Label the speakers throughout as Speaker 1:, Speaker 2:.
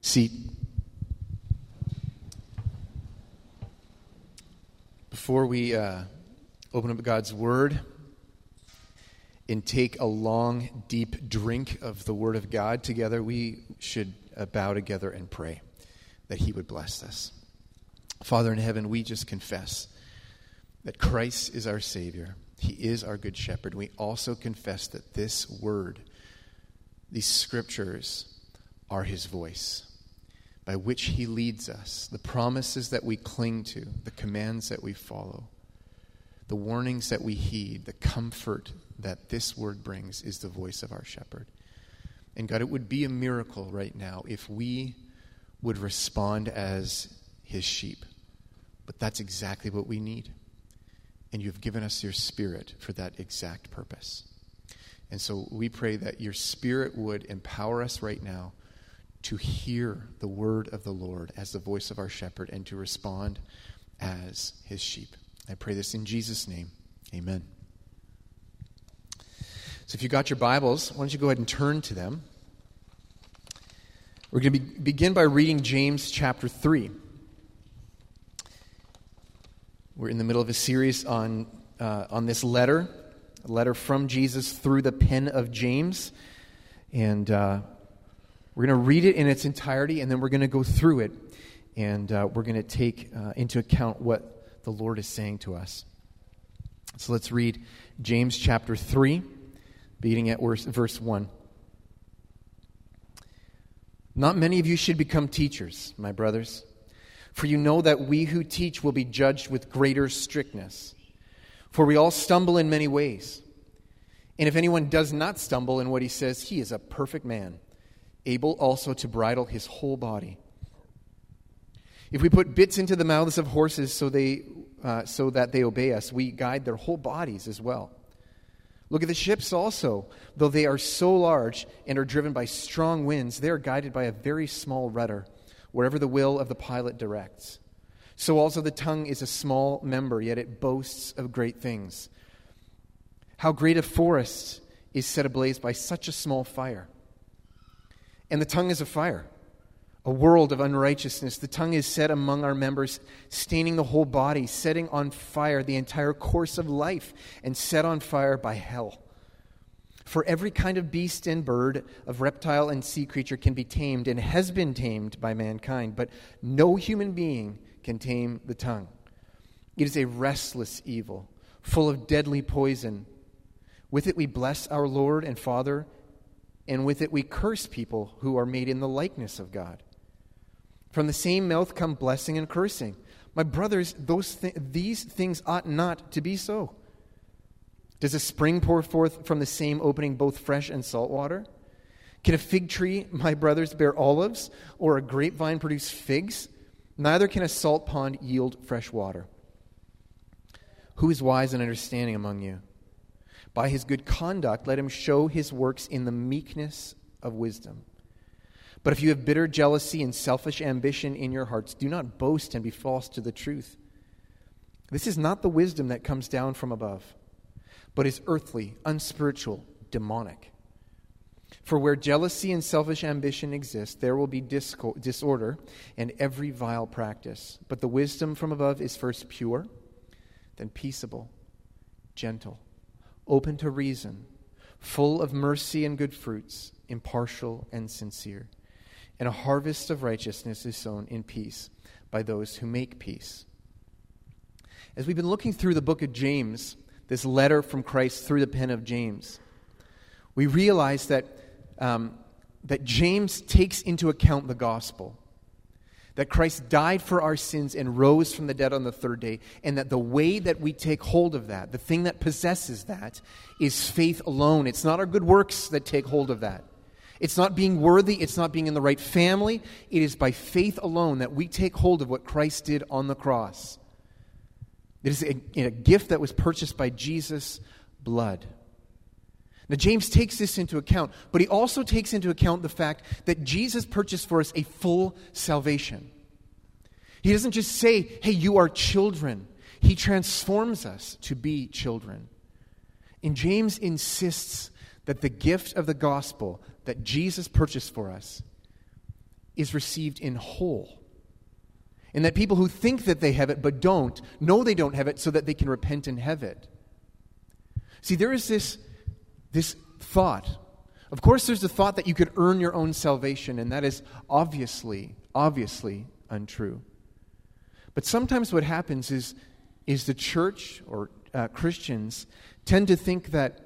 Speaker 1: seat. Before we open up God's Word and take a long, deep drink of the Word of God together, we should bow together and pray that He would bless us. Father in heaven, we just confess that Christ is our Savior. He is our Good Shepherd. We also confess that this Word, these Scriptures, are His voice, by which He leads us, the promises that we cling to, the commands that we follow, the warnings that we heed, the comfort that this Word brings is the voice of our Shepherd. And God, it would be a miracle right now if we would respond as His sheep. But that's exactly what we need. And you've given us your Spirit for that exact purpose. And so we pray that your Spirit would empower us right now to hear the word of the Lord as the voice of our shepherd and to respond as his sheep. I pray this in Jesus' name. Amen. So if you got your Bibles, why don't you go ahead and turn to them. We're going to begin by reading James chapter 3. We're in the middle of a series on this letter, a letter from Jesus through the pen of James. And we're going to read it in its entirety, and then we're going to go through it, and we're going to take into account what the Lord is saying to us. So let's read James chapter 3, beginning at verse 1. Not many of you should become teachers, my brothers, for you know that we who teach will be judged with greater strictness. For we all stumble in many ways. And if anyone does not stumble in what he says, he is a perfect man, able also to bridle his whole body. If we put bits into the mouths of horses so that they obey us, we guide their whole bodies as well. Look at the ships also. Though they are so large and are driven by strong winds, they are guided by a very small rudder, wherever the will of the pilot directs. So also the tongue is a small member, yet it boasts of great things. How great a forest is set ablaze by such a small fire. And the tongue is a fire, a world of unrighteousness. The tongue is set among our members, staining the whole body, setting on fire the entire course of life, and set on fire by hell. For every kind of beast and bird, of reptile and sea creature can be tamed and has been tamed by mankind, but no human being can tame the tongue. It is a restless evil, full of deadly poison. With it we bless our Lord and Father, and with it we curse people who are made in the likeness of God. From the same mouth come blessing and cursing. My brothers, these things ought not to be so. Does a spring pour forth from the same opening both fresh and salt water? Can a fig tree, my brothers, bear olives, or a grapevine produce figs? Neither can a salt pond yield fresh water. Who is wise and understanding among you? By his good conduct, let him show his works in the meekness of wisdom. But if you have bitter jealousy and selfish ambition in your hearts, do not boast and be false to the truth. This is not the wisdom that comes down from above, but is earthly, unspiritual, demonic. For where jealousy and selfish ambition exist, there will be disorder and every vile practice. But the wisdom from above is first pure, then peaceable, gentle, open to reason, full of mercy and good fruits, impartial and sincere. And a harvest of righteousness is sown in peace by those who make peace. As we've been looking through the book of James, this letter from Christ through the pen of James, we realize that James takes into account the gospel. That Christ died for our sins and rose from the dead on the third day, and that the way that we take hold of that, the thing that possesses that, is faith alone. It's not our good works that take hold of that. It's not being worthy. It's not being in the right family. It is by faith alone that we take hold of what Christ did on the cross. It is a gift that was purchased by Jesus' blood. Now, James takes this into account, but he also takes into account the fact that Jesus purchased for us a full salvation. He doesn't just say, hey, you are children. He transforms us to be children. And James insists that the gift of the gospel that Jesus purchased for us is received in whole. And that people who think that they have it but don't, know they don't have it so that they can repent and have it. See, there is this thought. Of course, there's the thought that you could earn your own salvation, and that is obviously untrue. But sometimes what happens is the church or Christians tend to think that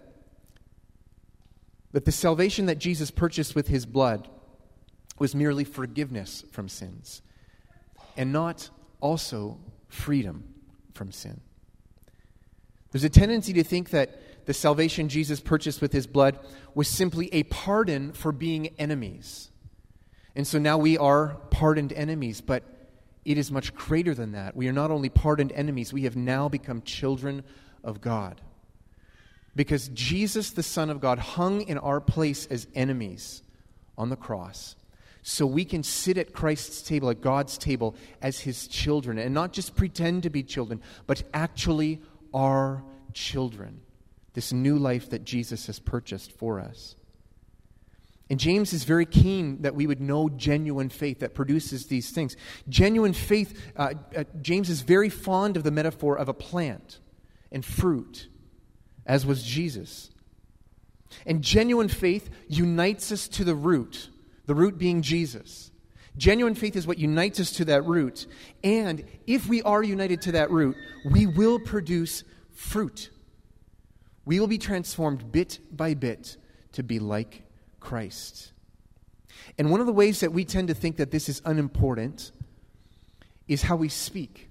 Speaker 1: the salvation that Jesus purchased with his blood was merely forgiveness from sins and not also freedom from sin. There's a tendency to think that the salvation Jesus purchased with his blood was simply a pardon for being enemies. And so now we are pardoned enemies, but it is much greater than that. We are not only pardoned enemies, we have now become children of God. Because Jesus, the Son of God, hung in our place as enemies on the cross. So we can sit at Christ's table, at God's table, as his children. And not just pretend to be children, but actually are children. This new life that Jesus has purchased for us. And James is very keen that we would know genuine faith that produces these things. Genuine faith, James is very fond of the metaphor of a plant and fruit, as was Jesus. And genuine faith unites us to the root being Jesus. Genuine faith is what unites us to that root. And if we are united to that root, we will produce fruit. We will be transformed bit by bit to be like Christ. And one of the ways that we tend to think that this is unimportant is how we speak.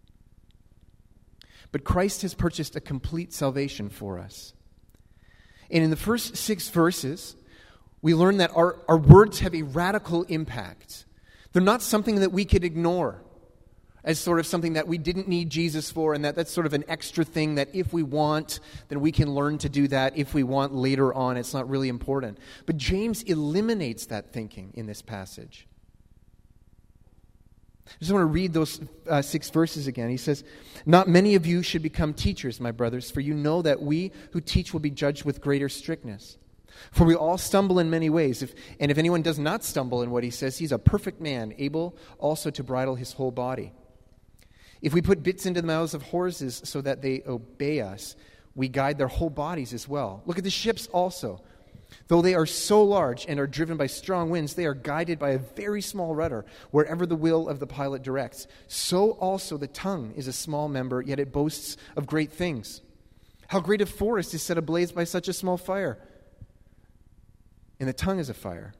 Speaker 1: But Christ has purchased a complete salvation for us. And in the first 6 verses, we learn that our words have a radical impact. They're not something that we could ignore as sort of something that we didn't need Jesus for, and that's sort of an extra thing that if we want, then we can learn to do that. If we want later on, it's not really important. But James eliminates that thinking in this passage. I just want to read those 6 verses again. He says, "Not many of you should become teachers, my brothers, for you know that we who teach will be judged with greater strictness. For we all stumble in many ways. If anyone does not stumble in what he says, he's a perfect man, able also to bridle his whole body. If we put bits into the mouths of horses so that they obey us, we guide their whole bodies as well. Look at the ships also. Though they are so large and are driven by strong winds, they are guided by a very small rudder, wherever the will of the pilot directs. So also the tongue is a small member, yet it boasts of great things. How great a forest is set ablaze by such a small fire! And the tongue is a fire,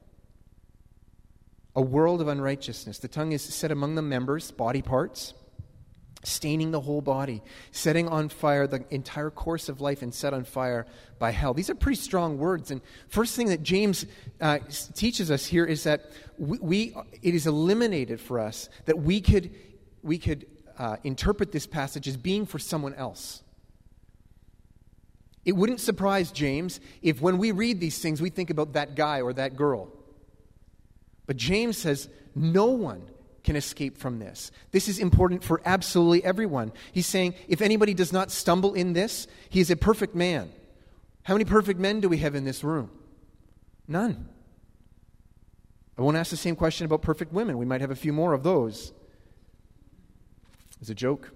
Speaker 1: a world of unrighteousness. The tongue is set among the members, body parts, staining the whole body, setting on fire the entire course of life, and set on fire by hell." These are pretty strong words. And first thing that James teaches us here is that it is eliminated for us that we could interpret this passage as being for someone else. It wouldn't surprise James if when we read these things, we think about that guy or that girl. But James says no one can escape from this. This is important for absolutely everyone. He's saying if anybody does not stumble in this, he is a perfect man. How many perfect men do we have in this room? None. I won't ask the same question about perfect women. We might have a few more of those. It's a joke.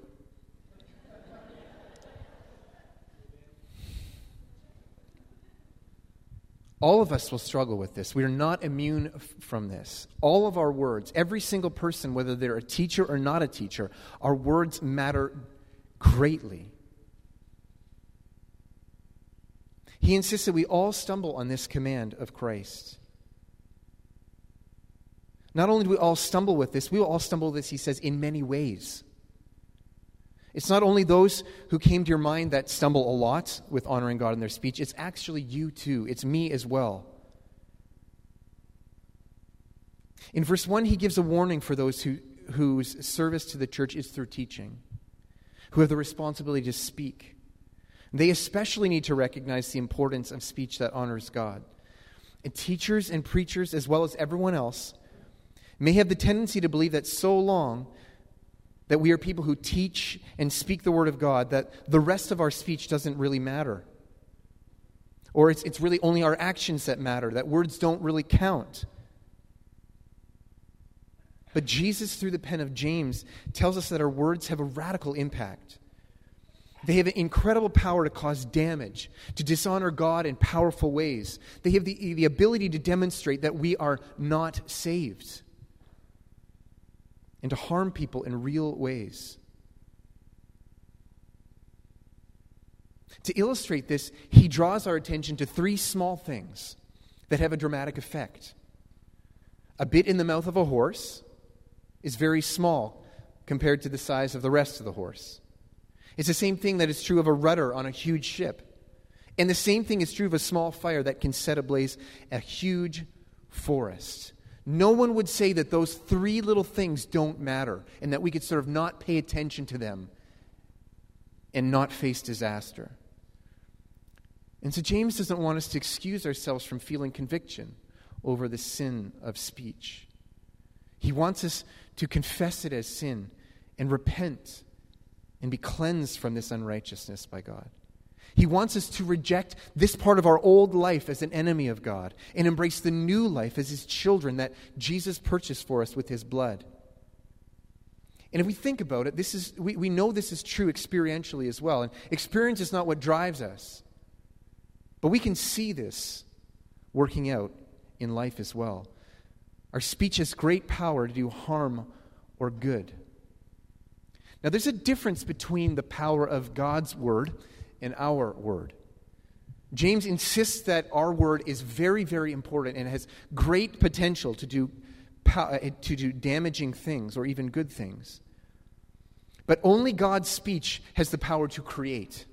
Speaker 1: All of us will struggle with this. We are not immune from this. All of our words, every single person, whether they're a teacher or not a teacher, our words matter greatly. He insists that we all stumble on this command of Christ. Not only do we all stumble with this, we will all stumble with this, he says, in many ways. It's not only those who came to your mind that stumble a lot with honoring God in their speech. It's actually you too. It's me as well. In verse 1, he gives a warning for those whose service to the church is through teaching, who have the responsibility to speak. They especially need to recognize the importance of speech that honors God. And teachers and preachers, as well as everyone else, may have the tendency to believe that so long that we are people who teach and speak the Word of God, that the rest of our speech doesn't really matter. Or it's really only our actions that matter, that words don't really count. But Jesus, through the pen of James, tells us that our words have a radical impact. They have an incredible power to cause damage, to dishonor God in powerful ways. They have the ability to demonstrate that we are not saved and to harm people in real ways. To illustrate this, he draws our attention to three small things that have a dramatic effect. A bit in the mouth of a horse is very small compared to the size of the rest of the horse. It's the same thing that is true of a rudder on a huge ship. And the same thing is true of a small fire that can set ablaze a huge forest. No one would say that those three little things don't matter and that we could sort of not pay attention to them and not face disaster. And so James doesn't want us to excuse ourselves from feeling conviction over the sin of speech. He wants us to confess it as sin and repent and be cleansed from this unrighteousness by God. He wants us to reject this part of our old life as an enemy of God and embrace the new life as His children that Jesus purchased for us with His blood. And if we think about it, we know this is true experientially as well. And experience is not what drives us. But we can see this working out in life as well. Our speech has great power to do harm or good. Now, there's a difference between the power of God's word and our word. James insists that our word is very, very important and has great potential to do damaging things or even good things. But only God's speech has the power to create.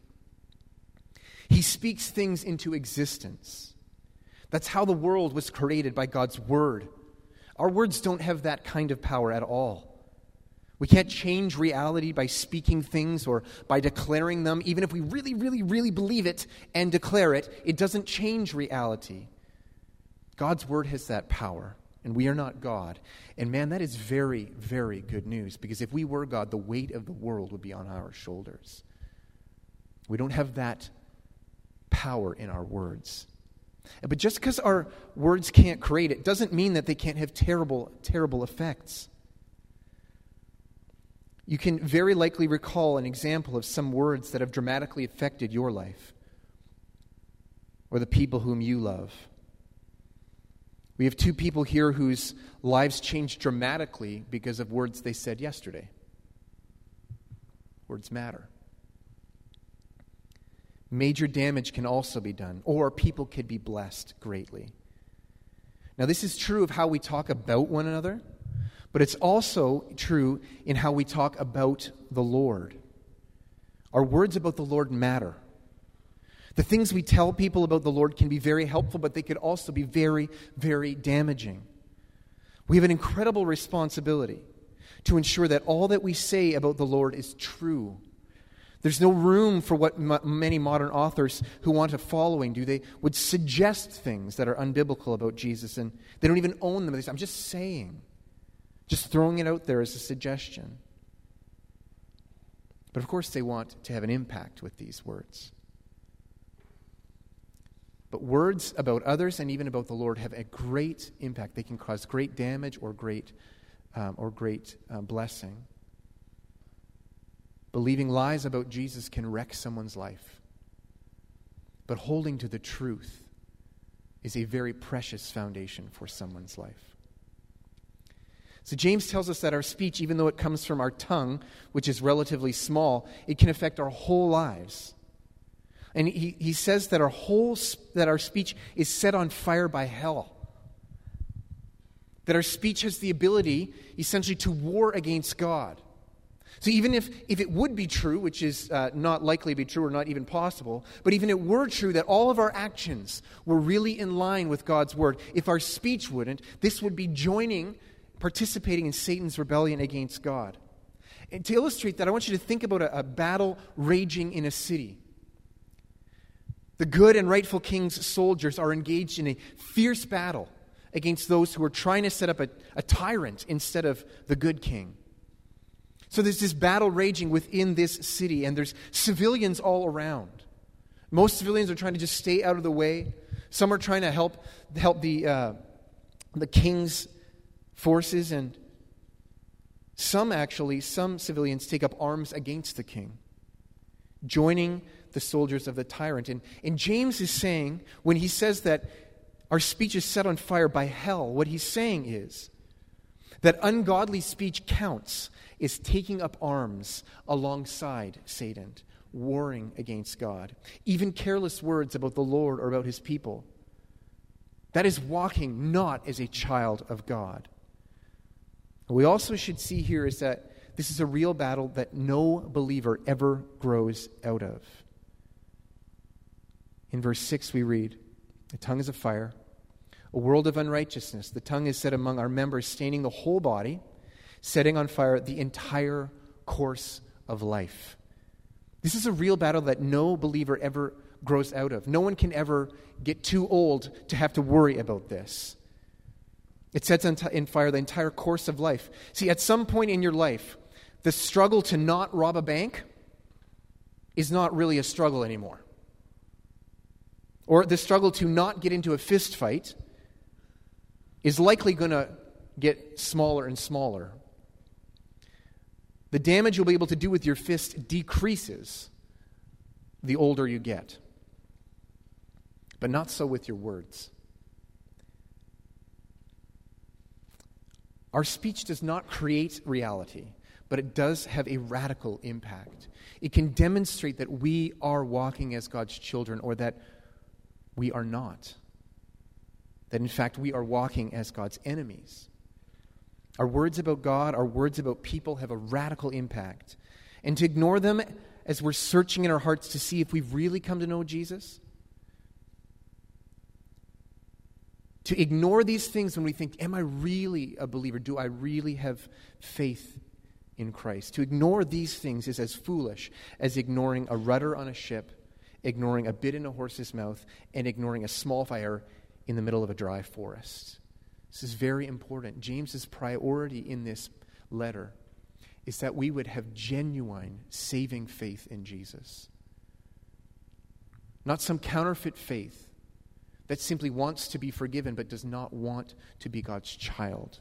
Speaker 1: He speaks things into existence. That's how the world was created, by God's word. Our words don't have that kind of power at all. We can't change reality by speaking things or by declaring them. Even if we really, really, really believe it and declare it, it doesn't change reality. God's word has that power, and we are not God. And man, that is very, very good news, because if we were God, the weight of the world would be on our shoulders. We don't have that power in our words. But just because our words can't create it doesn't mean that they can't have terrible, terrible effects. You can very likely recall an example of some words that have dramatically affected your life or the people whom you love. We have two people here whose lives changed dramatically because of words they said yesterday. Words matter. Major damage can also be done, or people could be blessed greatly. Now, this is true of how we talk about one another, but it's also true in how we talk about the Lord. Our words about the Lord matter. The things we tell people about the Lord can be very helpful, but they could also be very, very damaging. We have an incredible responsibility to ensure that all that we say about the Lord is true. There's no room for what many modern authors who want a following do. They would suggest things that are unbiblical about Jesus, and they don't even own them. They say, I'm just saying, just throwing it out there as a suggestion. But of course they want to have an impact with these words. But words about others and even about the Lord have a great impact. They can cause great damage or great blessing. Believing lies about Jesus can wreck someone's life. But holding to the truth is a very precious foundation for someone's life. So James tells us that our speech, even though it comes from our tongue, which is relatively small, it can affect our whole lives. And he says that our speech is set on fire by hell. That our speech has the ability, essentially, to war against God. So even if it would be true, which is not likely to be true or not even possible, but even if it were true that all of our actions were really in line with God's word, if our speech wouldn't, this would be participating in Satan's rebellion against God. And to illustrate that, I want you to think about a battle raging in a city. The good and rightful king's soldiers are engaged in a fierce battle against those who are trying to set up a tyrant instead of the good king. So there's this battle raging within this city, and there's civilians all around. Most civilians are trying to just stay out of the way. Some are trying to help the king's forces, and Some civilians take up arms against the king, joining the soldiers of the tyrant. And James is saying, when he says that our speech is set on fire by hell, what he's saying is that ungodly speech counts as taking up arms alongside Satan, warring against God. Even careless words about the Lord or about his people. That is walking not as a child of God. What we also should see here is that this is a real battle that no believer ever grows out of. In verse 6 we read, "The tongue is a fire, a world of unrighteousness. The tongue is set among our members, staining the whole body, setting on fire the entire course of life." This is a real battle that no believer ever grows out of. No one can ever get too old to have to worry about this. It sets in fire the entire course of life. See, at some point in your life, the struggle to not rob a bank is not really a struggle anymore. Or the struggle to not get into a fist fight is likely going to get smaller and smaller. The damage you'll be able to do with your fist decreases the older you get. But not so with your words. Our speech does not create reality, but it does have a radical impact. It can demonstrate that we are walking as God's children or that we are not. That in fact we are walking as God's enemies. Our words about God, our words about people have a radical impact. And to ignore them as we're searching in our hearts to see if we've really come to know Jesus, to ignore these things when we think, am I really a believer? Do I really have faith in Christ? To ignore these things is as foolish as ignoring a rudder on a ship, ignoring a bit in a horse's mouth, and ignoring a small fire in the middle of a dry forest. This is very important. James's priority in this letter is that we would have genuine saving faith in Jesus. Not some counterfeit faith that simply wants to be forgiven but does not want to be God's child.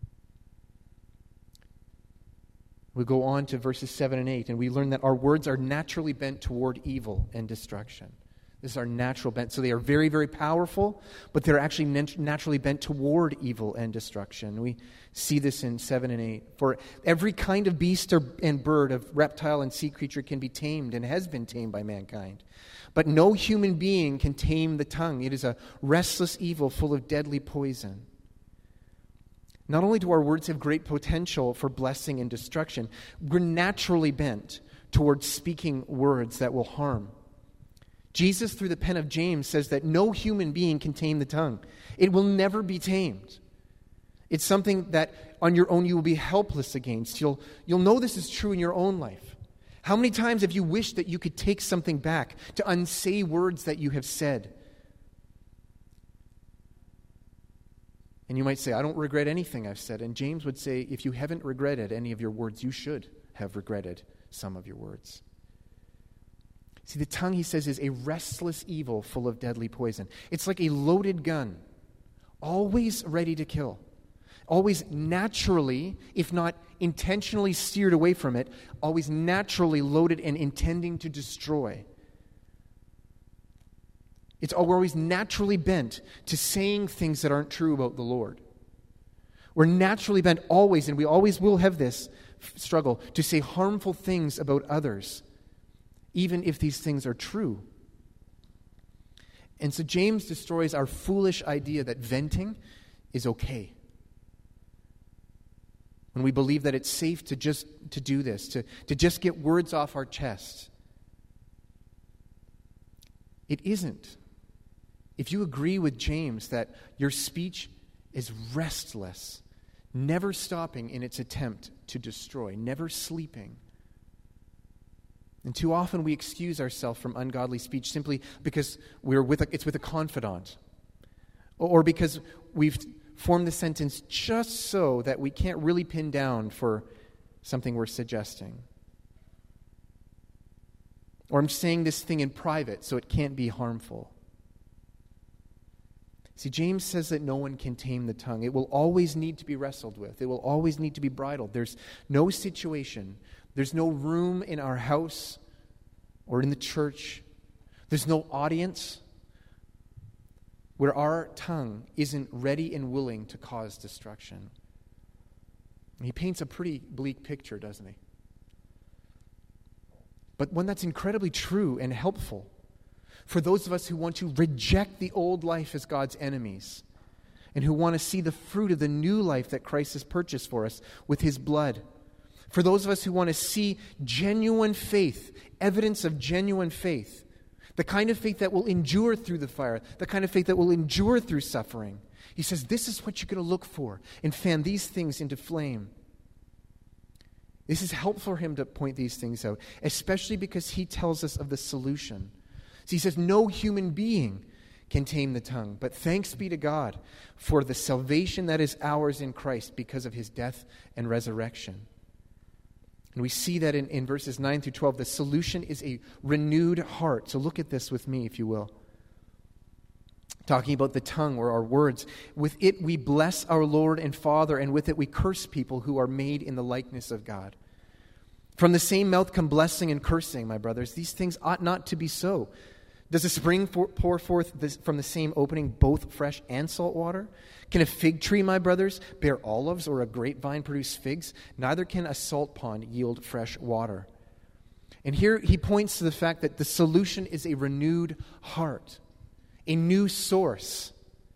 Speaker 1: We go on to verses 7 and 8, and we learn that our words are naturally bent toward evil and destruction. This is our natural bent. So they are very, very powerful, but they're actually naturally bent toward evil and destruction. We see this in 7 and 8. For every kind of beast and bird, of reptile and sea creature can be tamed and has been tamed by mankind. But no human being can tame the tongue. It is a restless evil full of deadly poison. Not only do our words have great potential for blessing and destruction, we're naturally bent towards speaking words that will harm. Jesus, through the pen of James, says that no human being can tame the tongue. It will never be tamed. It's something that on your own you will be helpless against. You'll know this is true in your own life. How many times have you wished that you could take something back, to unsay words that you have said? And you might say, I don't regret anything I've said. And James would say, if you haven't regretted any of your words, you should have regretted some of your words. See, the tongue, he says, is a restless evil full of deadly poison. It's like a loaded gun, always ready to kill, always naturally, if not intentionally steered away from it, always naturally loaded and intending to destroy. We're always naturally bent to saying things that aren't true about the Lord. We're naturally bent always, and we always will have this struggle, to say harmful things about others, even if these things are true. And so James destroys our foolish idea that venting is okay. When we believe that it's safe to do this, to just get words off our chest. It isn't. If you agree with James that your speech is restless, never stopping in its attempt to destroy, never sleeping, and too often we excuse ourselves from ungodly speech simply because it's with a confidant, or because we've formed the sentence just so that we can't really pin down for something we're suggesting. Or I'm saying this thing in private so it can't be harmful. See, James says that no one can tame the tongue. It will always need to be wrestled with. It will always need to be bridled. There's no situation, there's no room in our house or in the church, there's no audience where our tongue isn't ready and willing to cause destruction. And he paints a pretty bleak picture, doesn't he? But one that's incredibly true and helpful for those of us who want to reject the old life as God's enemies and who want to see the fruit of the new life that Christ has purchased for us with his blood. For those of us who want to see genuine faith, evidence of genuine faith, the kind of faith that will endure through the fire, the kind of faith that will endure through suffering. He says, this is what you're going to look for and fan these things into flame. This is helpful for him to point these things out, especially because he tells us of the solution. So he says, no human being can tame the tongue, but thanks be to God for the salvation that is ours in Christ because of his death and resurrection. And we see that in verses 9 through 12. The solution is a renewed heart. So look at this with me, if you will. Talking about the tongue or our words. With it we bless our Lord and Father, and with it we curse people who are made in the likeness of God. From the same mouth come blessing and cursing, my brothers. These things ought not to be so. Does a spring pour forth from the same opening both fresh and salt water? Can a fig tree, my brothers, bear olives, or a grapevine produce figs? Neither can a salt pond yield fresh water. And here he points to the fact that the solution is a renewed heart, a new source.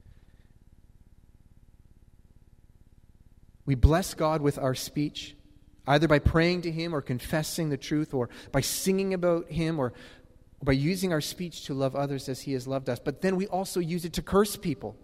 Speaker 1: We bless God with our speech, either by praying to him or confessing the truth, or by singing about him, or by using our speech to love others as he has loved us. But then we also use it to curse people.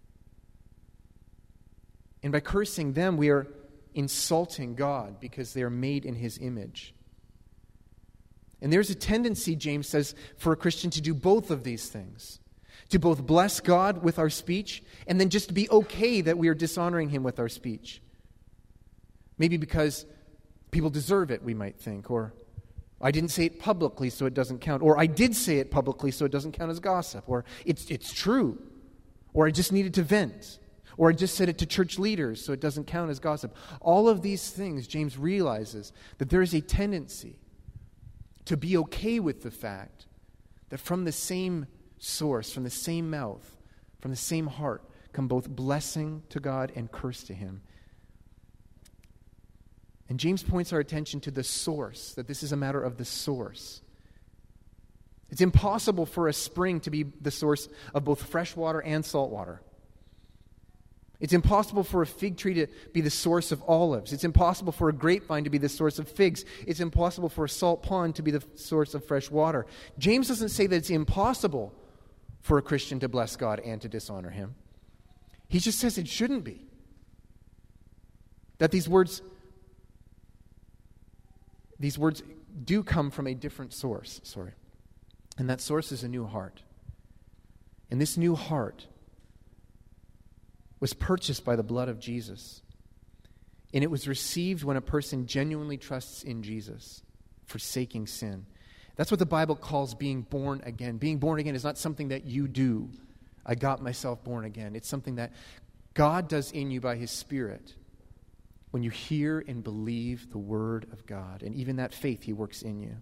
Speaker 1: And by cursing them, we are insulting God because they are made in his image. And there's a tendency, James says, for a Christian to do both of these things. To both bless God with our speech and then just be okay that we are dishonoring him with our speech. Maybe because people deserve it, we might think, or I didn't say it publicly, so it doesn't count. Or I did say it publicly, so it doesn't count as gossip. Or it's true. Or I just needed to vent. Or I just said it to church leaders, so it doesn't count as gossip. All of these things, James realizes that there is a tendency to be okay with the fact that from the same source, from the same mouth, from the same heart, come both blessing to God and curse to him. And James points our attention to the source, that this is a matter of the source. It's impossible for a spring to be the source of both fresh water and salt water. It's impossible for a fig tree to be the source of olives. It's impossible for a grapevine to be the source of figs. It's impossible for a salt pond to be the source of fresh water. James doesn't say that it's impossible for a Christian to bless God and to dishonor him. He just says it shouldn't be. That these words do come from a different source. And that source is a new heart. And this new heart was purchased by the blood of Jesus. And it was received when a person genuinely trusts in Jesus, forsaking sin. That's what the Bible calls being born again. Being born again is not something that you do. I got myself born again. It's something that God does in you by his Spirit when you hear and believe the Word of God. And even that faith he works in you.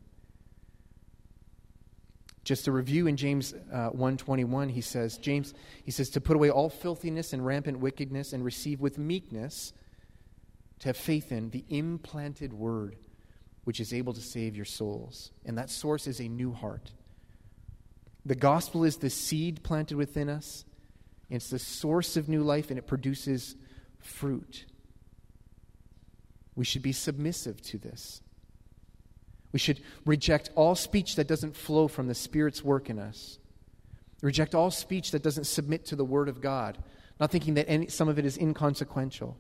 Speaker 1: Just a review in James 1:21, he says, to put away all filthiness and rampant wickedness and receive with meekness, to have faith in the implanted word, which is able to save your souls. And that source is a new heart. The gospel is the seed planted within us. It's the source of new life, and it produces fruit. We should be submissive to this. We should reject all speech that doesn't flow from the Spirit's work in us. Reject all speech that doesn't submit to the Word of God, not thinking that some of it is inconsequential.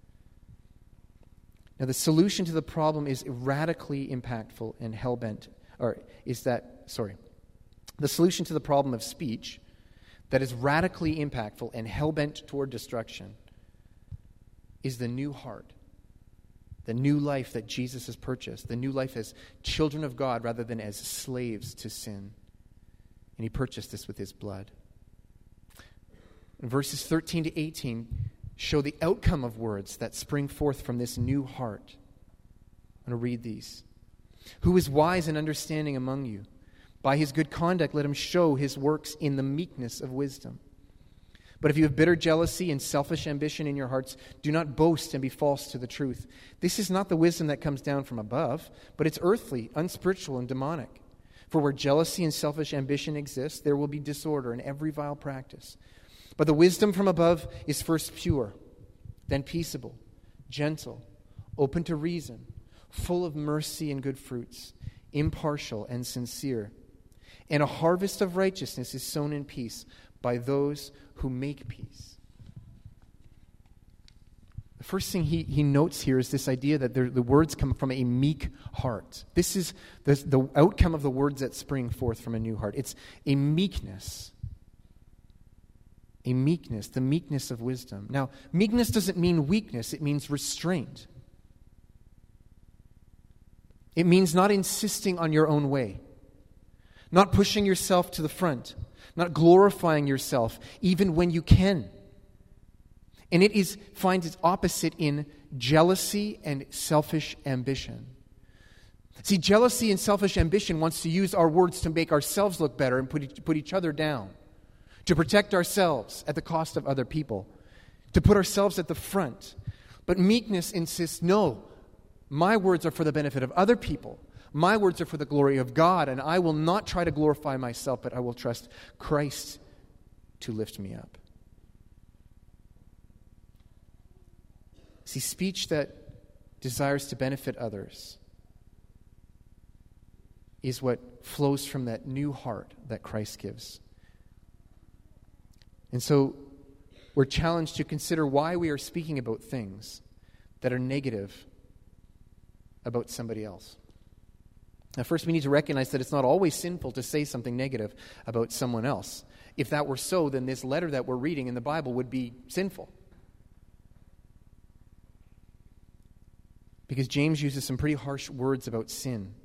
Speaker 1: Now, the solution to the problem is radically impactful and hell-bent, the solution to the problem of speech that is radically impactful and hell-bent toward destruction is the new heart. The new life that Jesus has purchased. The new life as children of God rather than as slaves to sin. And he purchased this with his blood. And verses 13 to 18 show the outcome of words that spring forth from this new heart. I'm going to read these. Who is wise and understanding among you? By his good conduct, let him show his works in the meekness of wisdom. But if you have bitter jealousy and selfish ambition in your hearts, do not boast and be false to the truth. This is not the wisdom that comes down from above, but it's earthly, unspiritual, and demonic. For where jealousy and selfish ambition exist, there will be disorder and every vile practice. But the wisdom from above is first pure, then peaceable, gentle, open to reason, full of mercy and good fruits, impartial and sincere. And a harvest of righteousness is sown in peace by those who make peace. The first thing he notes here is this idea that the words come from a meek heart. This is the outcome of the words that spring forth from a new heart. It's a meekness. A meekness, the meekness of wisdom. Now, meekness doesn't mean weakness, it means restraint. It means not insisting on your own way, not pushing yourself to the front, not glorifying yourself even when you can. And it finds its opposite in jealousy and selfish ambition. See, jealousy and selfish ambition wants to use our words to make ourselves look better and put each other down, to protect ourselves at the cost of other people, to put ourselves at the front. But meekness insists, no, my words are for the benefit of other people. My words are for the glory of God, and I will not try to glorify myself, but I will trust Christ to lift me up. See, speech that desires to benefit others is what flows from that new heart that Christ gives. And so we're challenged to consider why we are speaking about things that are negative about somebody else. Now, first we need to recognize that it's not always sinful to say something negative about someone else. If that were so, then this letter that we're reading in the Bible would be sinful. Because James uses some pretty harsh words about sin.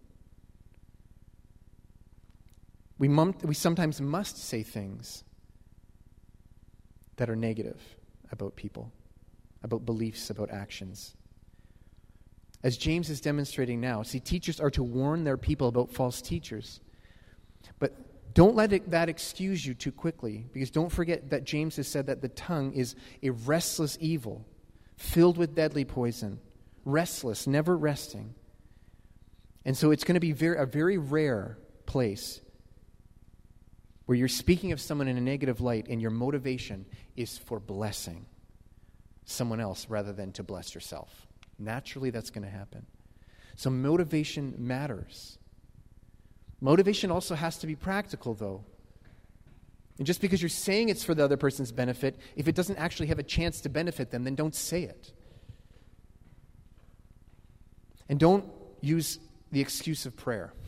Speaker 1: We sometimes must say things that are negative about people, about beliefs, about actions. As James is demonstrating now, see, teachers are to warn their people about false teachers. But don't let that excuse you too quickly, because don't forget that James has said that the tongue is a restless evil, filled with deadly poison, restless, never resting. And so it's going to be a very rare place where you're speaking of someone in a negative light and your motivation is for blessing someone else rather than to bless yourself. Naturally, that's going to happen. So motivation matters. Motivation also has to be practical, though. And just because you're saying it's for the other person's benefit, if it doesn't actually have a chance to benefit them, then don't say it. And don't use the excuse of prayer.